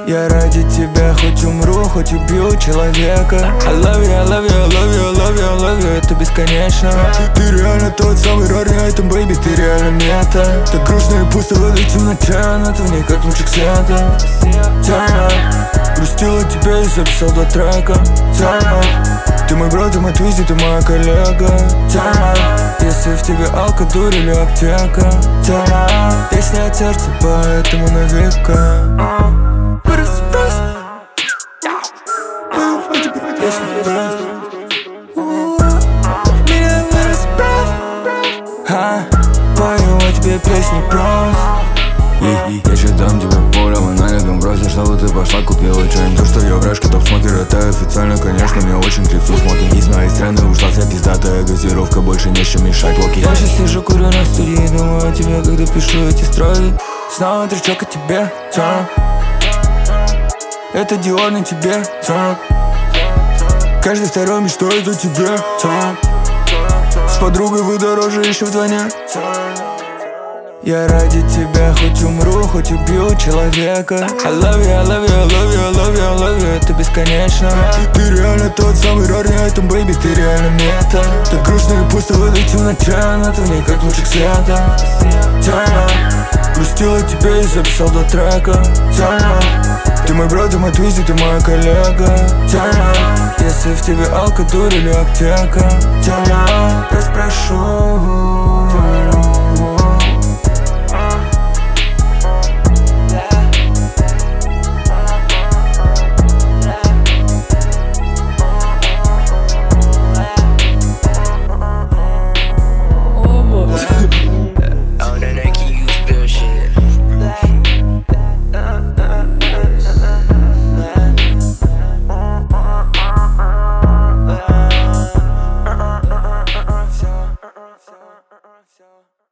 Я ради тебя хоть умру, хоть убью человека. I love you, I love you, I love you, I love you, I love you. Это бесконечно. Ты реально тот самый рарный айтем, бэйби, ты реально мета. Так грустно и пусто в этой темноте, но ты в ней как лучик света. Turn up. Грустил от тебя и записал 2 трека. Turn up. Ты мой брат, ты мой твизи, ты моя коллега. Turn up. Если в тебе алка, дурь или аптека. Turn up. Песня от сердца, поэтому на века. Пою о тебе песни просто. Я дам тебе поле, мы налепим бросим, чтобы ты пошла купила что-нибудь. То, что я врежка, топ-смокер, это официально, конечно, мне очень трясут смоки. Из моей страны ушла вся пиздатая газировка, больше не с чем мешать локи. Я сейчас сижу, курю на студии, думаю о тебе, когда пишу эти строки. Снова тречок о тебе, turn. Это Dior на тебе, turn. Каждый второй мечтает о тебе, turn. С подругой вы дороже еще вдвойне. Я ради тебя хоть умру, хоть убью человека. I love you, I love you, I love you, I love you, I love you. Это бесконечно. Ты реально тот самый рарный айтем, бэйби, ты реально мета. Так грустно и пусто в этой темноте, но ты в ней как лучик света. Turn up. Грустил от тебя и записал 2 трека. Turn up. Ты мой брат, ты мой твизи, ты моя коллега. Turn up. Если в тебе алка, дурь или аптека. Turn up. Просто прошу. Все.